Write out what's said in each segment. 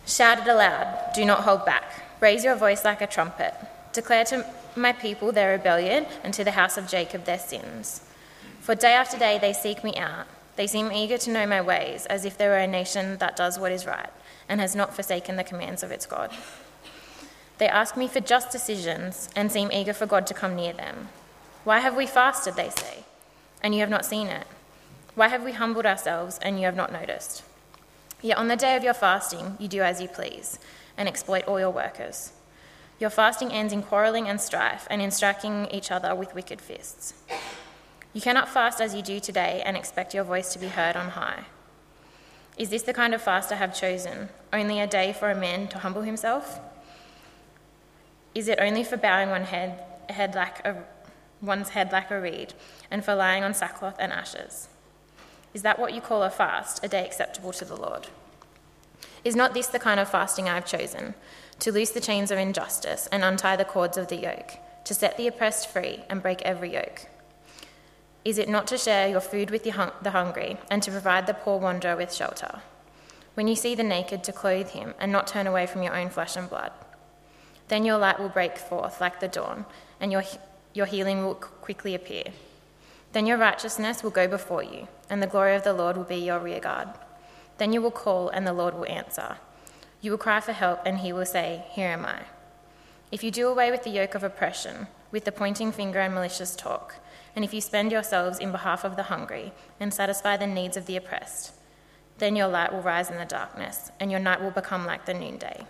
Shout it aloud, do not hold back. Raise your voice like a trumpet. Declare to my people their rebellion and to the house of Jacob their sins. For day after day they seek me out. They seem eager to know my ways, as if they were a nation that does what is right and has not forsaken the commands of its God. They ask me for just decisions and seem eager for God to come near them. Why have we fasted, they say, and you have not seen it? Why have we humbled ourselves and you have not noticed? Yet on the day of your fasting, you do as you please and exploit all your workers. Your fasting ends in quarrelling and strife and in striking each other with wicked fists. You cannot fast as you do today and expect your voice to be heard on high. Is this the kind of fast I have chosen, only a day for a man to humble himself? Is it only for bowing one's head like a reed and for lying on sackcloth and ashes? Is that what you call a fast, a day acceptable to the Lord? Is not this the kind of fasting I have chosen, to loose the chains of injustice and untie the cords of the yoke, to set the oppressed free and break every yoke? Is it not to share your food with the hungry and to provide the poor wanderer with shelter? When you see the naked, to clothe him and not turn away from your own flesh and blood? Then your light will break forth like the dawn and your healing will quickly appear. Then your righteousness will go before you, and the glory of the Lord will be your rearguard. Then you will call, and the Lord will answer. You will cry for help, and he will say, Here am I. If you do away with the yoke of oppression, with the pointing finger and malicious talk, and if you spend yourselves in behalf of the hungry and satisfy the needs of the oppressed, then your light will rise in the darkness, and your night will become like the noonday.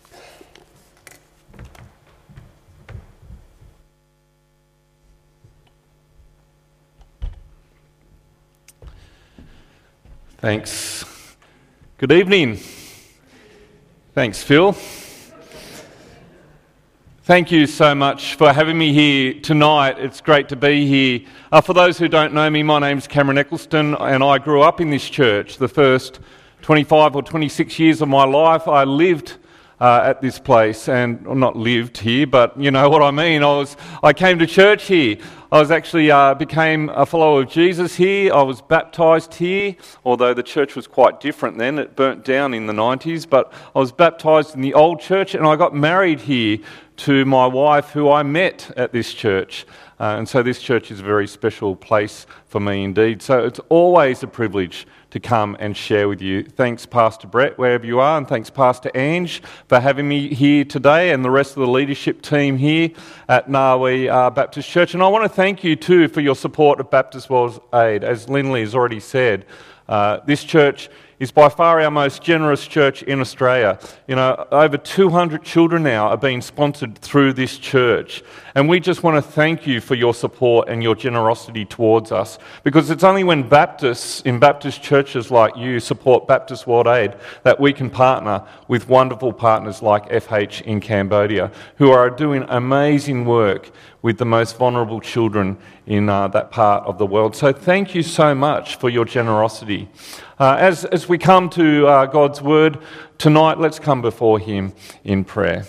Thanks. Good evening. Thanks, Phil. Thank you so much for having me here tonight. It's great to be here. For those who don't know me, my name's Cameron Eccleston, and I grew up in this church. The first 25 or 26 years of my life, I lived at this place, and well, not lived here, but you know what I mean. I came to church here. I was actually became a follower of Jesus here. I was baptised here, although the church was quite different then. It burnt down in the 90s, but I was baptised in the old church, and I got married here to my wife, who I met at this church. And so this church is a very special place for me indeed. So it's always a privilege to come and share with you. Thanks, Pastor Brett, wherever you are, and thanks, Pastor Ange, for having me here today, and the rest of the leadership team here at Narwee Baptist Church. And I want to thank you too for your support of Baptist World Aid. As Lindley has already said, this church is by far our most generous church in Australia. You know, over 200 children now are being sponsored through this church. And we just want to thank you for your support and your generosity towards us. Because it's only when Baptists in Baptist churches like you support Baptist World Aid that we can partner with wonderful partners like FH in Cambodia, who are doing amazing work with the most vulnerable children in that part of the world. So thank you so much for your generosity. As we come to God's Word tonight, let's come before Him in prayer.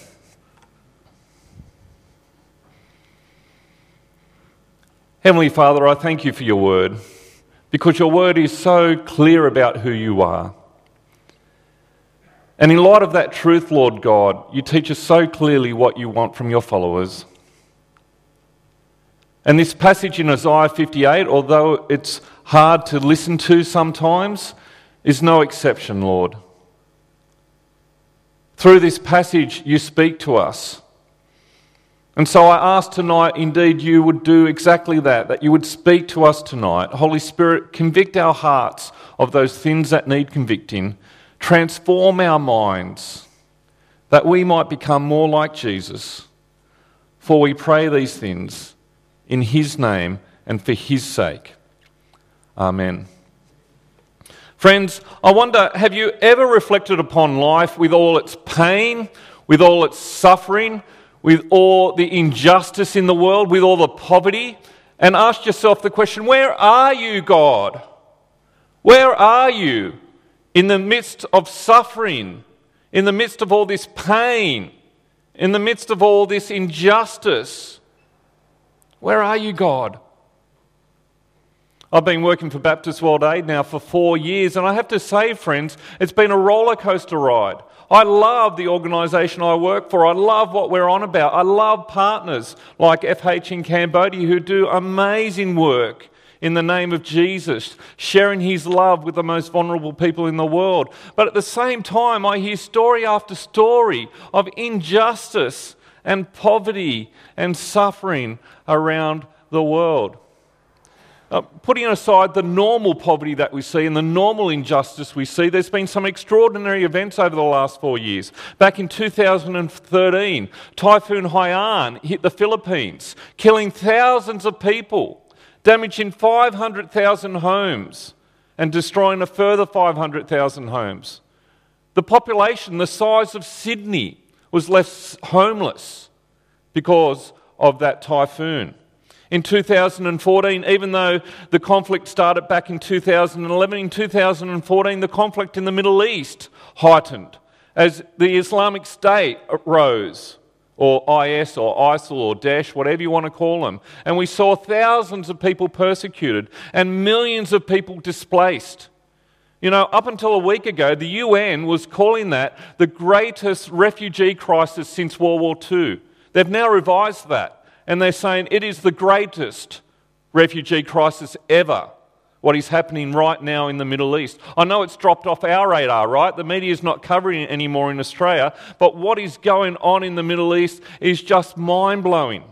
Heavenly Father, I thank you for your Word, because your Word is so clear about who you are. And in light of that truth, Lord God, you teach us so clearly what you want from your followers. And this passage in Isaiah 58, although it's hard to listen to sometimes, is no exception, Lord. Through this passage, you speak to us. And so I ask tonight, indeed, you would do exactly that you would speak to us tonight. Holy Spirit, convict our hearts of those things that need convicting. Transform our minds, that we might become more like Jesus. For we pray these things in his name and for his sake. Amen. Friends, I wonder, have you ever reflected upon life with all its pain, with all its suffering, with all the injustice in the world, with all the poverty, and asked yourself the question, where are you, God? Where are you in the midst of suffering, in the midst of all this pain, in the midst of all this injustice? Where are you, God? I've been working for Baptist World Aid now for 4 years, and I have to say, friends, it's been a roller coaster ride. I love the organisation I work for. I love what we're on about. I love partners like FH in Cambodia who do amazing work in the name of Jesus, sharing his love with the most vulnerable people in the world. But at the same time, I hear story after story of injustice and poverty and suffering around the world. Putting aside the normal poverty that we see and the normal injustice we see, there's been some extraordinary events over the last 4 years. Back in 2013, Typhoon Haiyan hit the Philippines, killing thousands of people, damaging 500,000 homes and destroying a further 500,000 homes. The population, the size of Sydney, was left homeless because of that typhoon. In 2014, even though the conflict started back in 2011, in 2014 the conflict in the Middle East heightened as the Islamic State rose, or IS or ISIL or Daesh, whatever you want to call them. And we saw thousands of people persecuted and millions of people displaced. You know, up until a week ago, the UN was calling that the greatest refugee crisis since World War II. They've now revised that. And they're saying it is the greatest refugee crisis ever, what is happening right now in the Middle East. I know it's dropped off our radar, right? The media is not covering it anymore in Australia, but what is going on in the Middle East is just mind-blowing.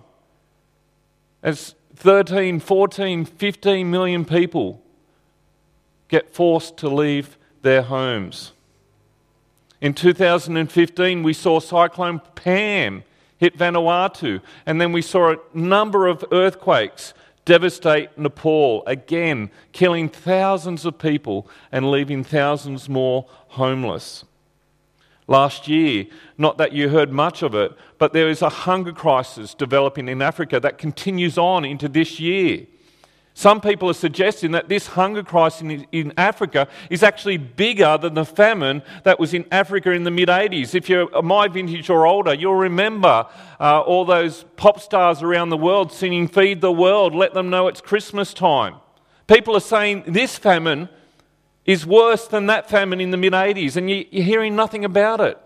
As 13, 14, 15 million people get forced to leave their homes. In 2015, we saw Cyclone Pam hit Vanuatu, and then we saw a number of earthquakes devastate Nepal, again killing thousands of people and leaving thousands more homeless. Last year, not that you heard much of it, but there is a hunger crisis developing in Africa that continues on into this year. Some people are suggesting that this hunger crisis in Africa is actually bigger than the famine that was in Africa in the mid-80s. If you're my vintage or older, you'll remember all those pop stars around the world singing "Feed the World, let them know it's Christmas time." People are saying this famine is worse than that famine in the mid-80s, and you're hearing nothing about it.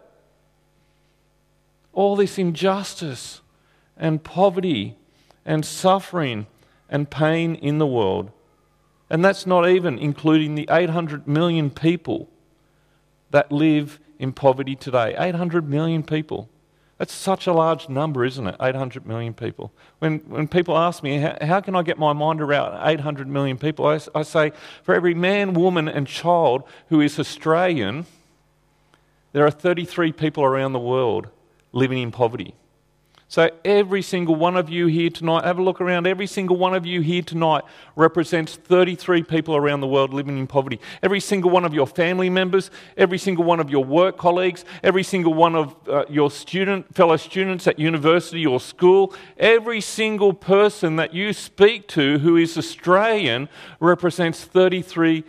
All this injustice and poverty and suffering and pain in the world. And that's not even including the 800 million people that live in poverty today. 800 million people. That's such a large number, isn't it? 800 million people. When people ask me, how can I get my mind around 800 million people? I say, for every man, woman and child who is Australian, there are 33 people around the world living in poverty. So every single one of you here tonight, have a look around, every single one of you here tonight represents 33 people around the world living in poverty. Every single one of your family members, every single one of your work colleagues, every single one of your fellow students at university or school, every single person that you speak to who is Australian represents 33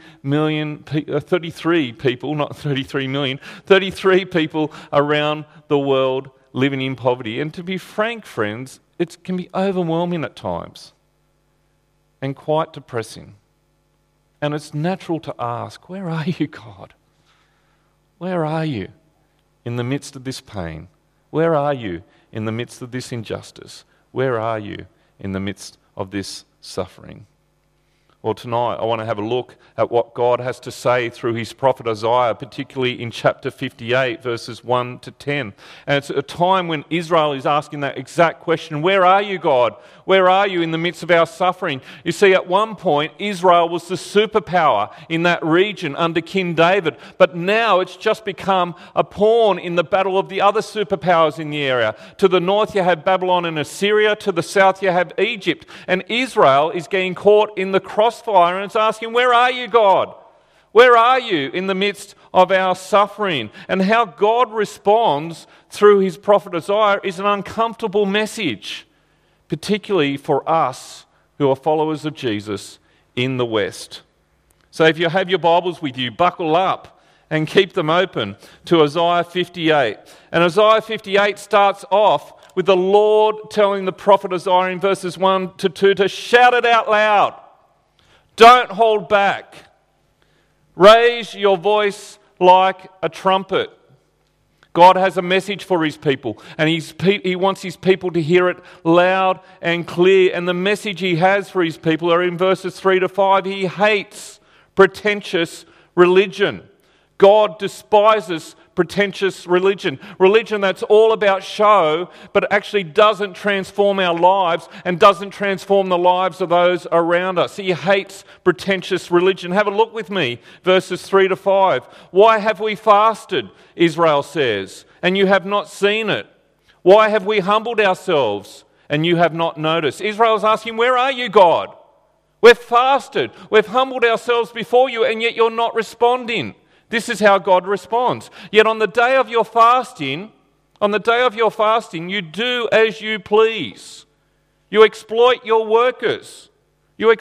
people, not 33 million, 33 people around the world living in poverty. And to be frank, friends, it can be overwhelming at times and quite depressing. And it's natural to ask, where are you, God? Where are you in the midst of this pain? Where are you in the midst of this injustice? Where are you in the midst of this suffering? Well, tonight I want to have a look at what God has to say through his prophet Isaiah, particularly in chapter 58, verses 1 to 10. And it's a time when Israel is asking that exact question, where are you, God? Where are you in the midst of our suffering? You see, at one point, Israel was the superpower in that region under King David, but now it's just become a pawn in the battle of the other superpowers in the area. To the north, you have Babylon and Assyria. To the south, you have Egypt. And Israel is getting caught in the crossfire, and it's asking, where are you, God? Where are you in the midst of our suffering? And how God responds through his prophet Isaiah is an uncomfortable message, particularly for us who are followers of Jesus in the West. So if you have your Bibles with you, buckle up and keep them open to Isaiah 58. And Isaiah 58 starts off with the Lord telling the prophet Isaiah in verses 1 to 2 to shout it out loud. Don't hold back. Raise your voice like a trumpet. God has a message for his people, and he wants his people to hear it loud and clear. And the message he has for his people are in verses 3 to 5. He hates pretentious religion. God despises pretentious religion. Religion that's all about show, but actually doesn't transform our lives and doesn't transform the lives of those around us. He hates pretentious religion. Have a look with me, verses 3 to 5. Why have we fasted, Israel says, and you have not seen it? Why have we humbled ourselves and you have not noticed? Israel's asking, where are you, God? We've fasted, we've humbled ourselves before you, and yet you're not responding. This is how God responds. Yet on the day of your fasting, you do as you please. You exploit your workers. Your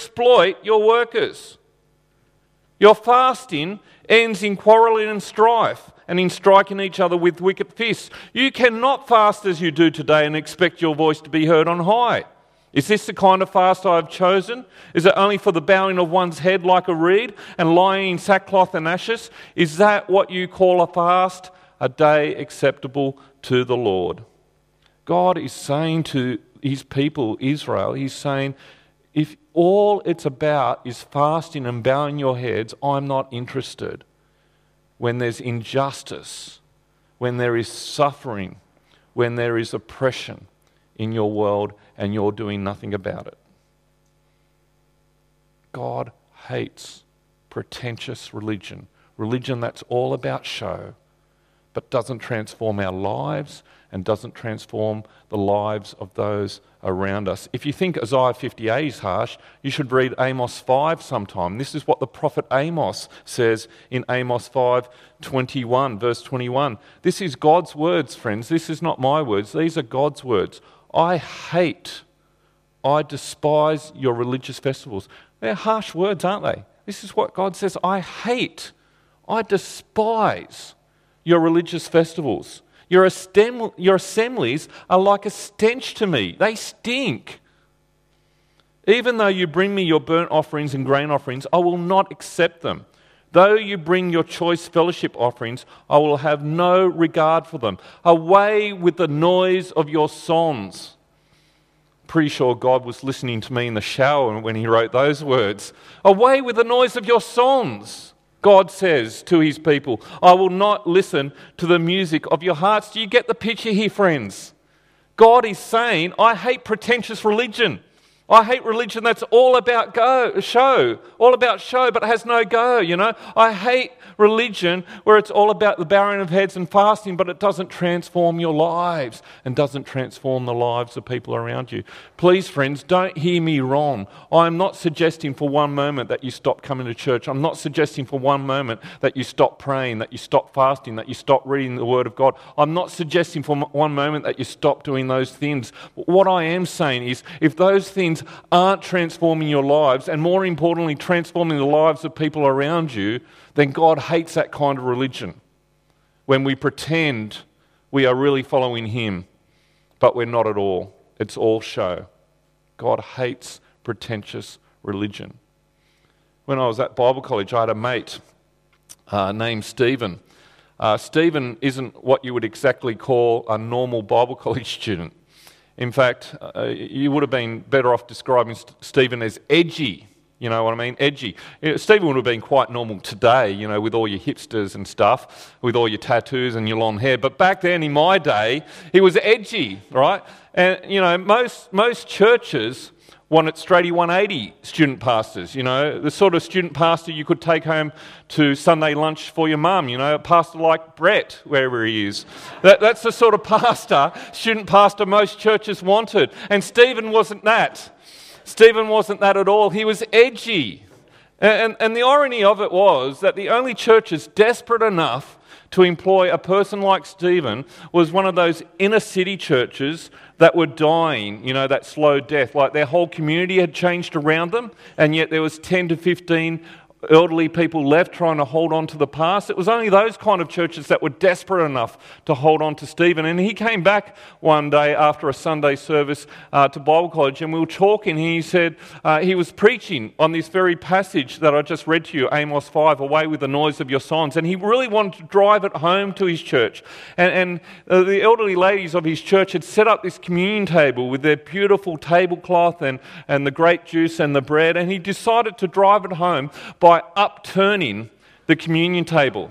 fasting ends in quarrelling and strife and in striking each other with wicked fists. You cannot fast as you do today and expect your voice to be heard on high. Is this the kind of fast I have chosen? Is it only for the bowing of one's head like a reed and lying in sackcloth and ashes? Is that what you call a fast, a day acceptable to the Lord? God is saying to his people, Israel, he's saying, if all it's about is fasting and bowing your heads, I'm not interested. When there's injustice, when there is suffering, when there is oppression in your world, and you're doing nothing about it. God hates pretentious religion. Religion that's all about show, but doesn't transform our lives and doesn't transform the lives of those around us. If you think Isaiah 58 is harsh, you should read Amos 5 sometime. This is what the prophet Amos says in Amos 5:21, verse 21. This is God's words, friends. This is not my words. These are God's words. I despise your religious festivals. They're harsh words, aren't they? This is what God says. I despise your religious festivals. Your assemblies are like a stench to me. They stink. Even though you bring me your burnt offerings and grain offerings, I will not accept them. Though you bring your choice fellowship offerings, I will have no regard for them. Away with the noise of your songs. Pretty sure God was listening to me in the shower when he wrote those words. Away with the noise of your songs, God says to his people. I will not listen to the music of your hearts. Do you get the picture here, friends? God is saying, I hate pretentious religion. I hate religion that's all about show, but has no go, I hate religion where it's all about the bowing of heads and fasting, but it doesn't transform your lives and doesn't transform the lives of people around you. Please, friends, don't hear me wrong. I'm not suggesting for one moment that you stop coming to church. I'm not suggesting for one moment that you stop praying, that you stop fasting, that you stop reading the Word of God. I'm not suggesting for one moment that you stop doing those things. But what I am saying is, if those things aren't transforming your lives, and more importantly, transforming the lives of people around you, then God hates that kind of religion. When we pretend we are really following him, but we're not at all. It's all show. God hates pretentious religion. When I was at Bible college, I had a mate named Stephen. Stephen isn't what you would exactly call a normal Bible college student. In fact, you would have been better off describing Stephen as edgy. You know what I mean? Edgy. Stephen would have been quite normal today, with all your hipsters and stuff, with all your tattoos and your long hair. But back then, in my day, he was edgy, right? And, most churches wanted straighty 180 student pastors, the sort of student pastor you could take home to Sunday lunch for your mum, a pastor like Brett, wherever he is. That's the sort of student pastor most churches wanted. And Stephen wasn't that. Stephen wasn't that at all. He was edgy. And the irony of it was that the only churches desperate enough to employ a person like Stephen was one of those inner city churches that were dying, that slow death. Like their whole community had changed around them, and yet there was 10 to 15 elderly people left trying to hold on to the past. It was only those kind of churches that were desperate enough to hold on to Stephen. And he came back one day after a Sunday service to Bible college, and we were talking, and he said he was preaching on this very passage that I just read to you, Amos 5, away with the noise of your songs. And he really wanted to drive it home to his church. And the elderly ladies of his church had set up this communion table with their beautiful tablecloth and the grape juice and the bread, and he decided to drive it home by upturning the communion table.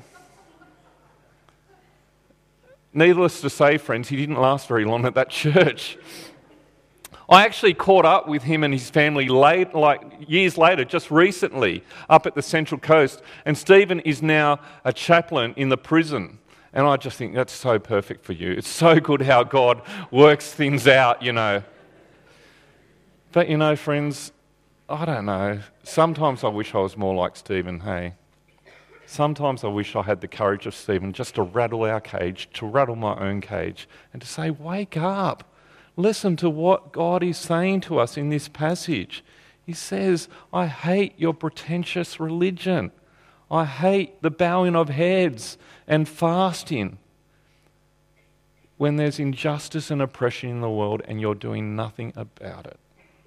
Needless to say, friends, he didn't last very long at that church. I actually caught up with him and his family years later, just recently, up at the Central Coast, and Stephen is now a chaplain in the prison. And I just think that's so perfect for you. It's so good how God works things out, you know. But, you know, friends, I don't know. Sometimes I wish I was more like Stephen, hey. Sometimes I wish I had the courage of Stephen just to rattle our cage, to rattle my own cage, and to say, wake up. Listen to what God is saying to us in this passage. He says, I hate your pretentious religion. I hate the bowing of heads and fasting when there's injustice and oppression in the world and you're doing nothing about it.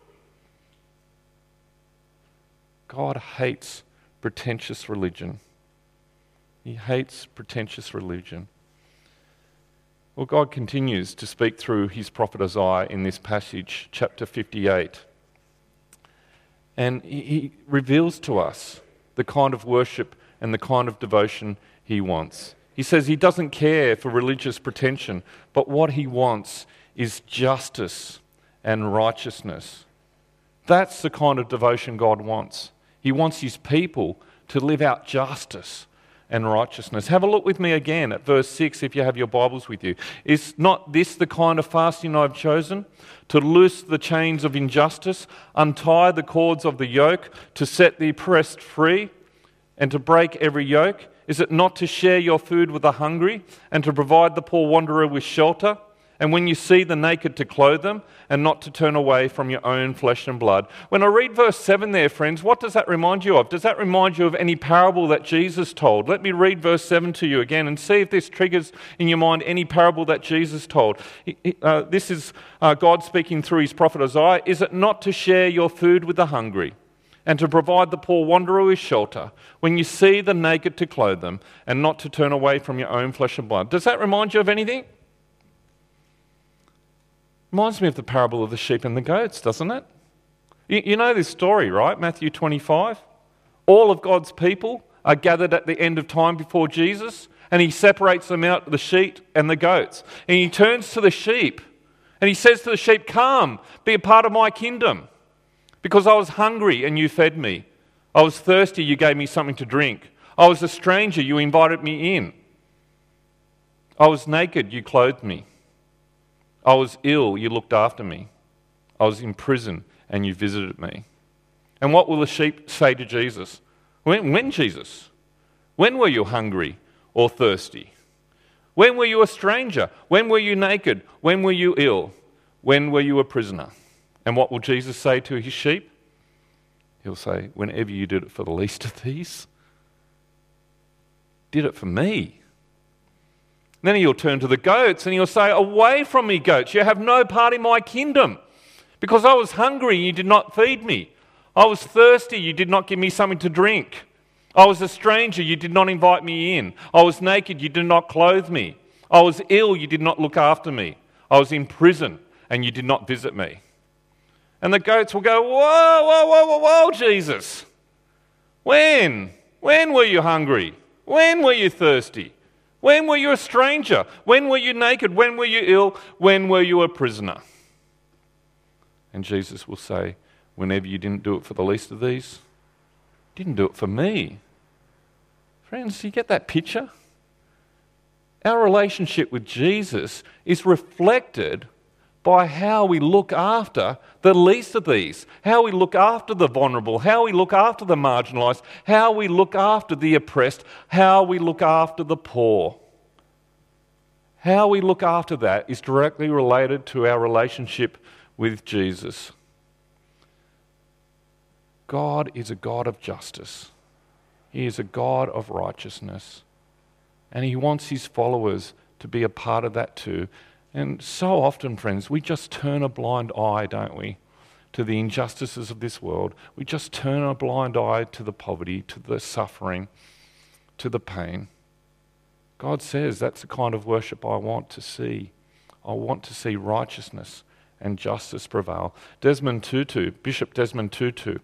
God hates pretentious religion. He hates pretentious religion. Well, God continues to speak through his prophet Isaiah in this passage, chapter 58. And he reveals to us the kind of worship and the kind of devotion he wants. He says he doesn't care for religious pretension, but what he wants is justice and righteousness. That's the kind of devotion God wants. He wants his people to live out justice and righteousness. Have a look with me again at verse 6 if you have your Bibles with you. Is not this the kind of fasting I've chosen? To loose the chains of injustice, untie the cords of the yoke, to set the oppressed free, and to break every yoke? Is it not to share your food with the hungry, and to provide the poor wanderer with shelter? And when you see the naked, to clothe them, and not to turn away from your own flesh and blood. When I read verse 7 there, friends, what does that remind you of? Does that remind you of any parable that Jesus told? Let me read verse 7 to you again and see if this triggers in your mind any parable that Jesus told. This is God speaking through his prophet Isaiah. Is it not to share your food with the hungry, and to provide the poor wanderer with shelter, when you see the naked, to clothe them, and not to turn away from your own flesh and blood? Does that remind you of anything? Reminds me of the parable of the sheep and the goats, doesn't it? You know this story, right? Matthew 25. All of God's people are gathered at the end of time before Jesus, and he separates them out, the sheep and the goats. And he turns to the sheep, and he says to the sheep, come, be a part of my kingdom. Because I was hungry and you fed me. I was thirsty, you gave me something to drink. I was a stranger, you invited me in. I was naked, you clothed me. I was ill, you looked after me. I was in prison and you visited me. And what will the sheep say to Jesus? When Jesus? When were you hungry or thirsty? When were you a stranger? When were you naked? When were you ill? When were you a prisoner? And what will Jesus say to his sheep? He'll say, whenever you did it for the least of these, did it for me. Then he'll turn to the goats and he'll say, away from me, goats, you have no part in my kingdom. Because I was hungry, you did not feed me. I was thirsty, you did not give me something to drink. I was a stranger, you did not invite me in. I was naked, you did not clothe me. I was ill, you did not look after me. I was in prison, and you did not visit me. And the goats will go, whoa, Jesus. When? When were you hungry? When were you thirsty? When were you a stranger? When were you naked? When were you ill? When were you a prisoner? And Jesus will say, whenever you didn't do it for the least of these, you didn't do it for me. Friends, do you get that picture? Our relationship with Jesus is reflected by how we look after the least of these, how we look after the vulnerable, how we look after the marginalised, how we look after the oppressed, how we look after the poor. How we look after that is directly related to our relationship with Jesus. God is a God of justice. He is a God of righteousness. And he wants his followers to be a part of that too. And so often, friends, we just turn a blind eye, don't we, to the injustices of this world. We just turn a blind eye to the poverty, to the suffering, to the pain. God says that's the kind of worship I want to see. I want to see righteousness and justice prevail. Bishop Desmond Tutu,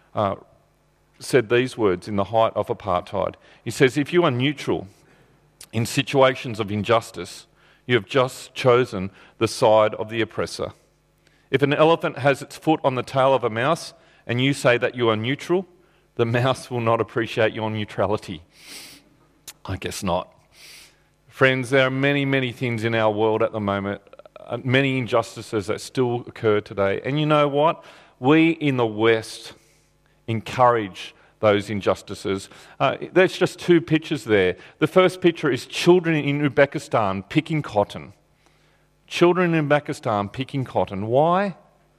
said these words in the height of apartheid. He says, if you are neutral in situations of injustice, you have just chosen the side of the oppressor. If an elephant has its foot on the tail of a mouse and you say that you are neutral, the mouse will not appreciate your neutrality. I guess not. Friends, there are many, many things in our world at the moment, many injustices that still occur today. And you know what? We in the West encourage those injustices. There's just two pictures there. The first picture is children in Uzbekistan picking cotton. Children in Uzbekistan picking cotton. Why?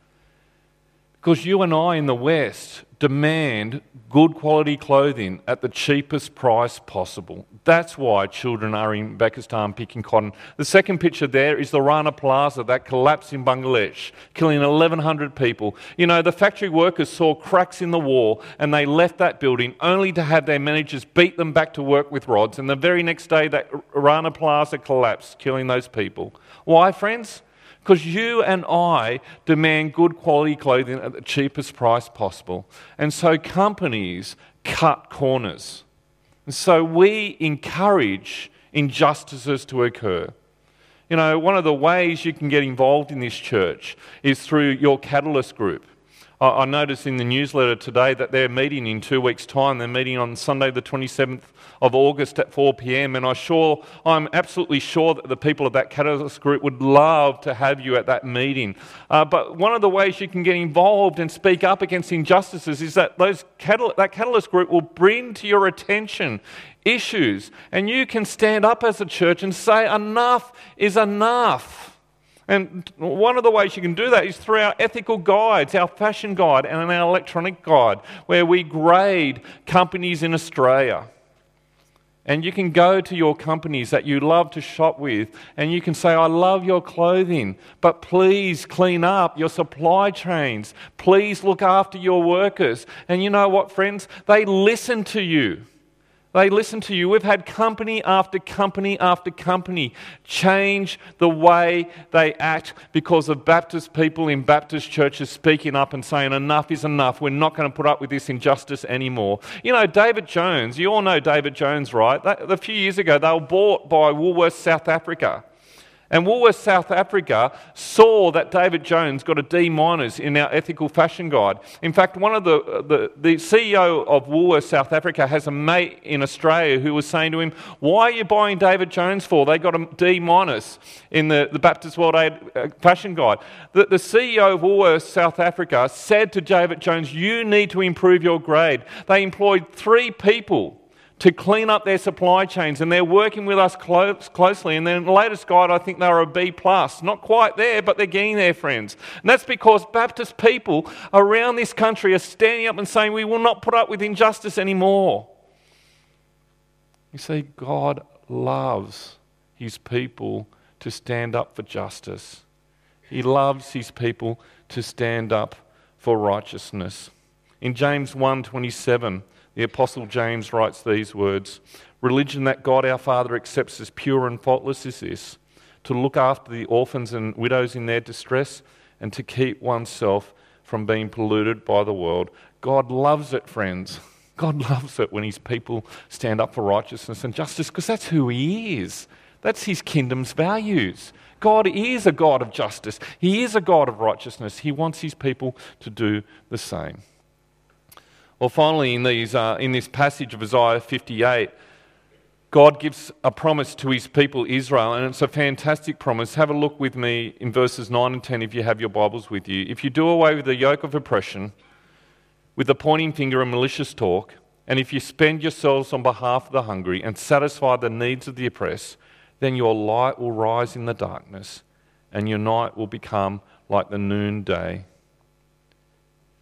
Because you and I in the West demand good quality clothing at the cheapest price possible. That's why children are in Uzbekistan picking cotton. The second picture there is the Rana Plaza that collapsed in Bangladesh, killing 1,100 people. You know, the factory workers saw cracks in the wall and they left that building only to have their managers beat them back to work with rods. And the very next day that Rana Plaza collapsed, killing those people. Why, friends? Because you and I demand good quality clothing at the cheapest price possible. And so companies cut corners. And so we encourage injustices to occur. You know, one of the ways you can get involved in this church is through your Catalyst group. I noticed in the newsletter today that they're meeting in 2 weeks' time. They're meeting on Sunday the 27th of August at 4 p.m. And I'm absolutely sure that the people of that Catalyst group would love to have you at that meeting. But one of the ways you can get involved and speak up against injustices is that that Catalyst group will bring to your attention issues. And you can stand up as a church and say, enough is enough. And one of the ways you can do that is through our ethical guides, our fashion guide and our electronic guide, where we grade companies in Australia. And you can go to your companies that you love to shop with and you can say, I love your clothing, but please clean up your supply chains. Please look after your workers. And you know what, friends? They listen to you. They listen to you. We've had company after company after company change the way they act because of Baptist people in Baptist churches speaking up and saying, enough is enough. We're not going to put up with this injustice anymore. You know, David Jones, you all know David Jones, right? A few years ago, they were bought by Woolworths South Africa. And Woolworths South Africa saw that David Jones got a D- in our ethical fashion guide. In fact, one of the CEO of Woolworths South Africa has a mate in Australia who was saying to him, why are you buying David Jones for? They got a D- in the Baptist World Aid fashion guide. The CEO of Woolworths South Africa said to David Jones, you need to improve your grade. They employed 3 people to clean up their supply chains, and they're working with us closely. And then the latest guide, I think they were a B+. Not quite there, but they're getting there, friends. And that's because Baptist people around this country are standing up and saying, we will not put up with injustice anymore. You see, God loves his people to stand up for justice. He loves his people to stand up for righteousness. In James 1:27, the Apostle James writes these words, religion that God our Father accepts as pure and faultless is this, to look after the orphans and widows in their distress and to keep oneself from being polluted by the world. God loves it, friends. God loves it when his people stand up for righteousness and justice because that's who he is. That's his kingdom's values. God is a God of justice. He is a God of righteousness. He wants his people to do the same. Well, finally, in this passage of Isaiah 58, God gives a promise to his people Israel, and it's a fantastic promise. Have a look with me in verses 9 and 10 if you have your Bibles with you. If you do away with the yoke of oppression, with the pointing finger and malicious talk, and if you spend yourselves on behalf of the hungry and satisfy the needs of the oppressed, then your light will rise in the darkness, and your night will become like the noonday.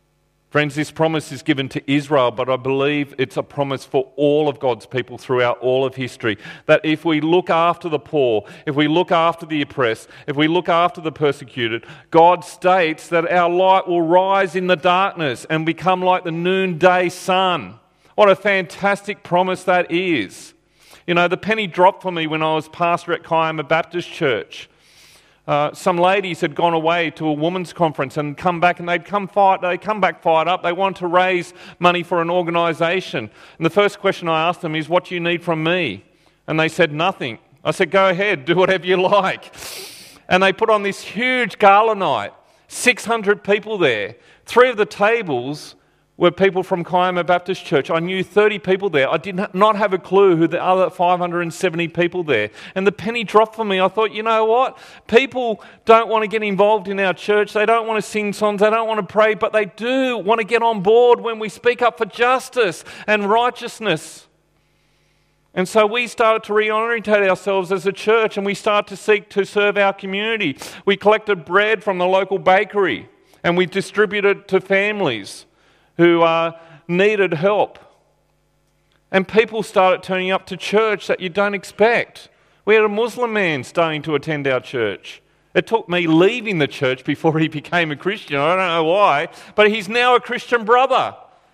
Friends, this promise is given to Israel, but I believe it's a promise for all of God's people throughout all of history. That if we look after the poor, if we look after the oppressed, if we look after the persecuted, God states that our light will rise in the darkness and become like the noonday sun. What a fantastic promise that is. You know, the penny dropped for me when I was pastor at Kiama Baptist Church. Some ladies had gone away to a women's conference and come back, and they'd come back fired up. They wanted to raise money for an organisation. And the first question I asked them is, what do you need from me? And they said, nothing. I said, go ahead, do whatever you like. And they put on this huge gala night, 600 people there. 3 of the tables were people from Kiama Baptist Church. I knew 30 people there. I did not have a clue who the other 570 people there. And the penny dropped for me. I thought, you know what? People don't want to get involved in our church. They don't want to sing songs. They don't want to pray. But they do want to get on board when we speak up for justice and righteousness. And so we started to reorientate ourselves as a church, and we started to seek to serve our community. We collected bread from the local bakery, and we distributed it to families who needed help. And people started turning up to church that you don't expect. We had a Muslim man starting to attend our church. It took me leaving the church before he became a Christian. I don't know why, but he's now a Christian brother.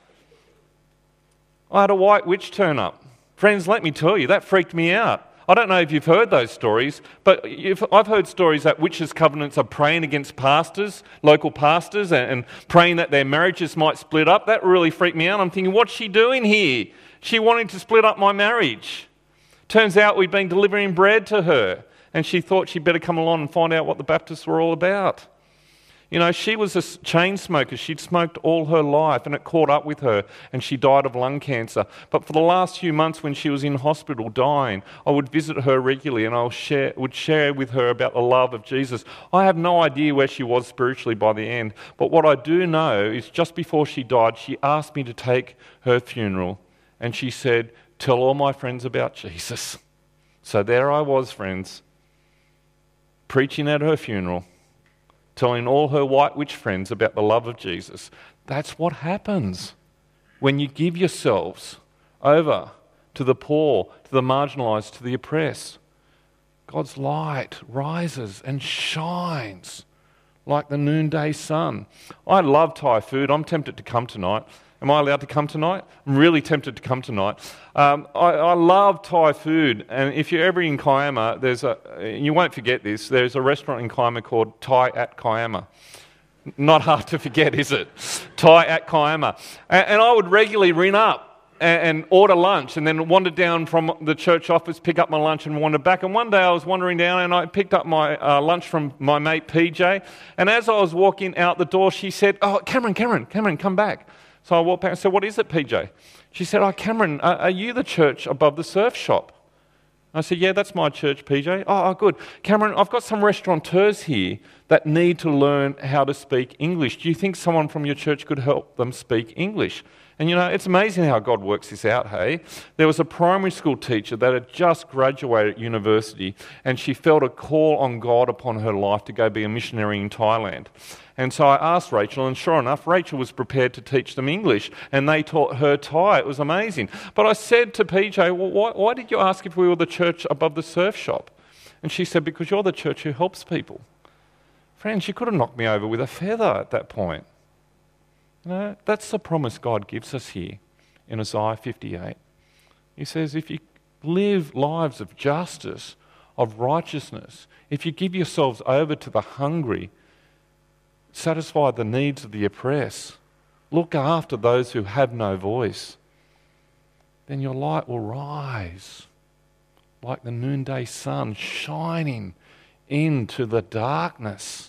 I had a white witch turn up. Friends, let me tell you, that freaked me out. I don't know if you've heard those stories, but I've heard stories that witches' covenants are praying against pastors, local pastors, and praying that their marriages might split up. That really freaked me out. I'm thinking, what's she doing here? She wanting to split up my marriage. Turns out we'd been delivering bread to her, and she thought she'd better come along and find out what the Baptists were all about. You know, she was a chain smoker. She'd smoked all her life, and it caught up with her, and she died of lung cancer. But for the last few months when she was in hospital dying, I would visit her regularly, and I would share with her about the love of Jesus. I have no idea where she was spiritually by the end, but what I do know is just before she died, she asked me to take her funeral, and she said, tell all my friends about Jesus. So there I was, friends, preaching at her funeral, telling all her white witch friends about the love of Jesus. That's what happens when you give yourselves over to the poor, to the marginalised, to the oppressed. God's light rises and shines like the noonday sun. I love Thai food. I'm tempted to come tonight. Am I allowed to come tonight? I'm really tempted to come tonight. I love Thai food, and if you're ever in Kiama, you won't forget this, there's a restaurant in Kiama called Thai at Kiama. Not hard to forget, is it? Thai at Kiama. And I would regularly ring up and order lunch, and then wander down from the church office, pick up my lunch and wander back. And one day I was wandering down and I picked up my lunch from my mate PJ, and as I was walking out the door, she said, oh, Cameron, come back. So I walked back and said, what is it, PJ? She said, oh, Cameron, are you the church above the surf shop? I said, yeah, that's my church, PJ. Oh, good. Cameron, I've got some restaurateurs here that need to learn how to speak English. Do you think someone from your church could help them speak English? And you know, it's amazing how God works this out, hey? There was a primary school teacher that had just graduated at university, and she felt a call on God upon her life to go be a missionary in Thailand. And so I asked Rachel, and sure enough, Rachel was prepared to teach them English, and they taught her Thai. It was amazing. But I said to PJ, well, why did you ask if we were the church above the surf shop? And she said, because you're the church who helps people. Friends, you could have knocked me over with a feather at that point. You know, that's the promise God gives us here in Isaiah 58. He says, if you live lives of justice, of righteousness, if you give yourselves over to the hungry, satisfy the needs of the oppressed, look after those who have no voice, then your light will rise like the noonday sun shining into the darkness.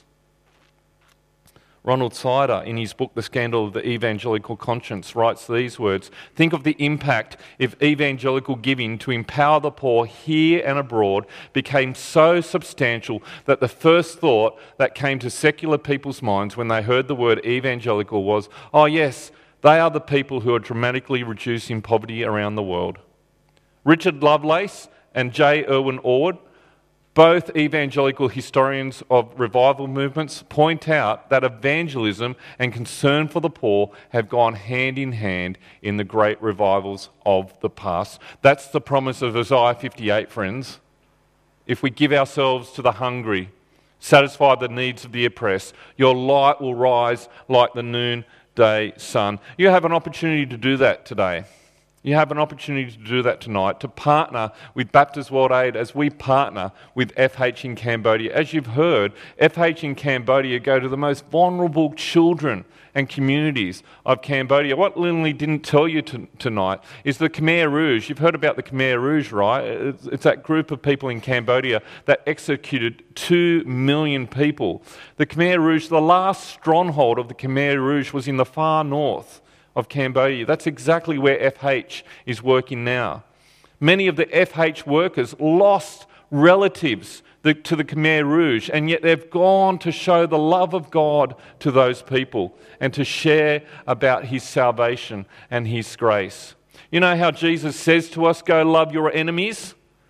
Ronald Sider, in his book The Scandal of the Evangelical Conscience, writes these words: think of the impact if evangelical giving to empower the poor here and abroad became so substantial that the first thought that came to secular people's minds when they heard the word evangelical was, oh yes, they are the people who are dramatically reducing poverty around the world. Richard Lovelace and J. Irwin Orwood Both evangelical historians of revival movements point out that evangelism and concern for the poor have gone hand in hand in the great revivals of the past. That's the promise of Isaiah 58, friends. If we give ourselves to the hungry, satisfy the needs of the oppressed, your light will rise like the noonday sun. You have an opportunity to do that today. You have an opportunity to do that tonight, to partner with Baptist World Aid as we partner with FH in Cambodia. As you've heard, FH in Cambodia go to the most vulnerable children and communities of Cambodia. What Lindley didn't tell you tonight is the Khmer Rouge. You've heard about the Khmer Rouge, right? It's that group of people in Cambodia that executed 2 million people. The Khmer Rouge, the last stronghold of the Khmer Rouge was in the far north of Cambodia. That's exactly where FH is working now. Many of the FH workers lost relatives to the Khmer Rouge, and yet they've gone to show the love of God to those people and to share about his salvation and his grace. You know how Jesus says to us, go love your enemies?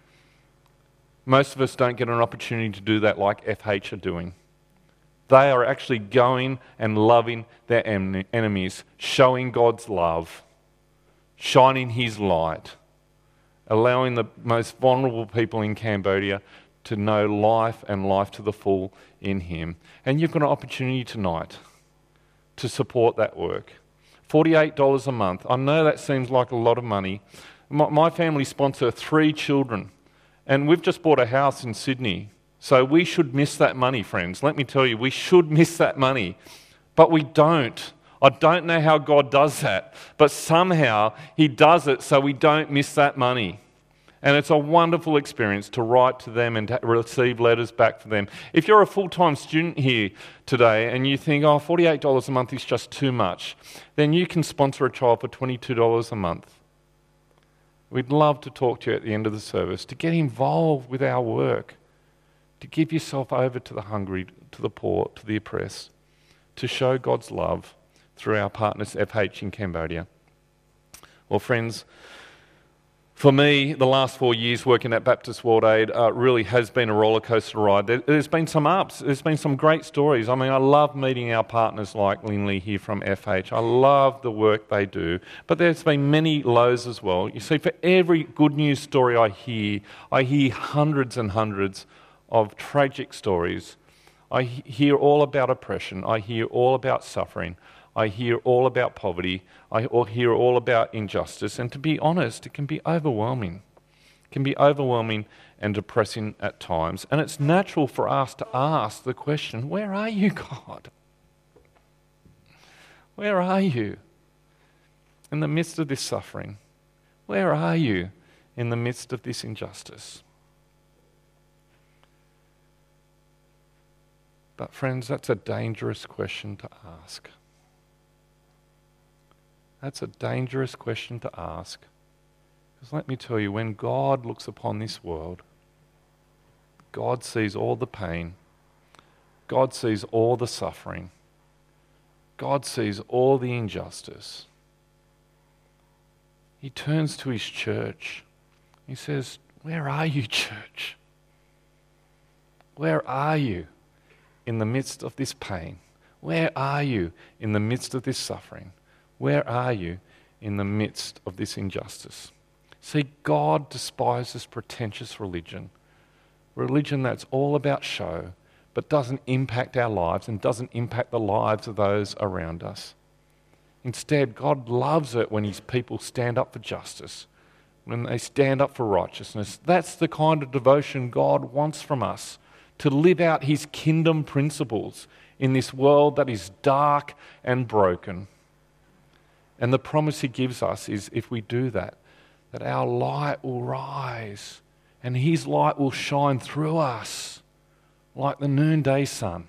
Most of us don't get an opportunity to do that like FH are doing. They are actually going and loving their enemies, showing God's love, shining his light, allowing the most vulnerable people in Cambodia to know life and life to the full in him. And you've got an opportunity tonight to support that work. $48 a month. I know that seems like a lot of money. My family sponsor 3 children, and we've just bought a house in Sydney. So we should miss that money, friends. Let me tell you, we should miss that money. But we don't. I don't know how God does that. But somehow he does it so we don't miss that money. And it's a wonderful experience to write to them and to receive letters back from them. If you're a full-time student here today and you think, oh, $48 a month is just too much, then you can sponsor a child for $22 a month. We'd love to talk to you at the end of the service, to get involved with our work, to give yourself over to the hungry, to the poor, to the oppressed, to show God's love through our partners FH in Cambodia. Well, friends, for me, the last 4 years working at Baptist World Aid really has been a roller coaster ride. There's been some ups, there's been some great stories. I mean, I love meeting our partners like Lindley here from FH. I love the work they do, but there's been many lows as well. You see, for every good news story I hear hundreds and hundreds of tragic stories. I hear all about oppression. I hear all about suffering. I hear all about poverty. I hear all about injustice. And to be honest, it can be overwhelming. It can be overwhelming and depressing at times. And it's natural for us to ask the question, where are you, God? Where are you in the midst of this suffering? Where are you in the midst of this injustice? But friends, that's a dangerous question to ask. That's a dangerous question to ask. Because let me tell you, when God looks upon this world, God sees all the pain. God sees all the suffering. God sees all the injustice. He turns to his church. He says, where are you, church? Where are you in the midst of this pain? Where are you in the midst of this suffering? Where are you in the midst of this injustice? See, God despises pretentious religion. Religion that's all about show, but doesn't impact our lives and doesn't impact the lives of those around us. Instead, God loves it when his people stand up for justice, when they stand up for righteousness. That's the kind of devotion God wants from us, to live out his kingdom principles in this world that is dark and broken. And the promise he gives us is if we do that, that our light will rise and his light will shine through us like the noonday sun.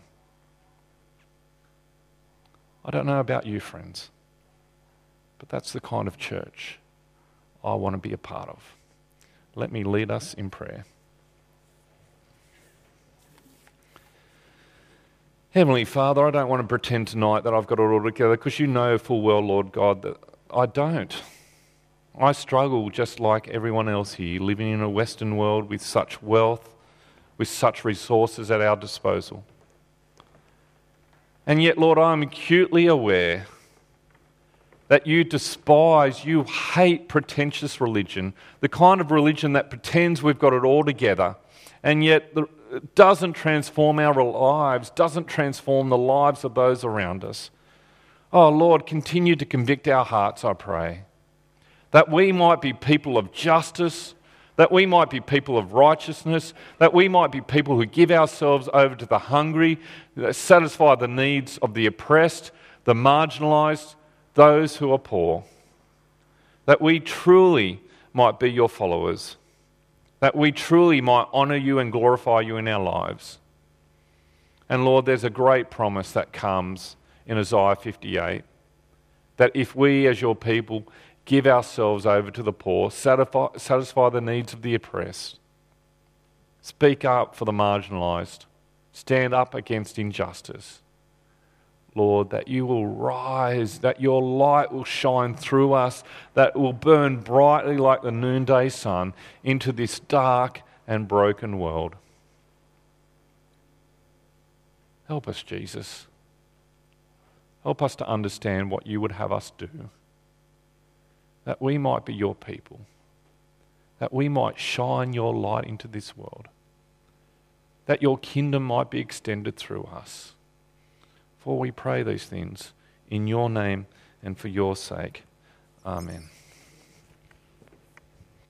I don't know about you, friends, but that's the kind of church I want to be a part of. Let me lead us in prayer. Heavenly Father, I don't want to pretend tonight that I've got it all together, because you know full well, Lord God, that I don't. I struggle just like everyone else here, living in a Western world with such wealth, with such resources at our disposal. And yet, Lord, I am acutely aware that you despise, you hate pretentious religion, the kind of religion that pretends we've got it all together, and yet it doesn't transform our lives, doesn't transform the lives of those around us. Oh, Lord, continue to convict our hearts, I pray, that we might be people of justice, that we might be people of righteousness, that we might be people who give ourselves over to the hungry, that satisfy the needs of the oppressed, the marginalised, those who are poor, that we truly might be your followers, that we truly might honour you and glorify you in our lives. And Lord, there's a great promise that comes in Isaiah 58, that if we as your people give ourselves over to the poor, satisfy the needs of the oppressed, speak up for the marginalised, stand up against injustice, Lord, that you will rise, that your light will shine through us, that will burn brightly like the noonday sun into this dark and broken world. Help us, Jesus. Help us to understand what you would have us do, that we might be your people, that we might shine your light into this world, that your kingdom might be extended through us. For we pray these things in your name and for your sake. Amen.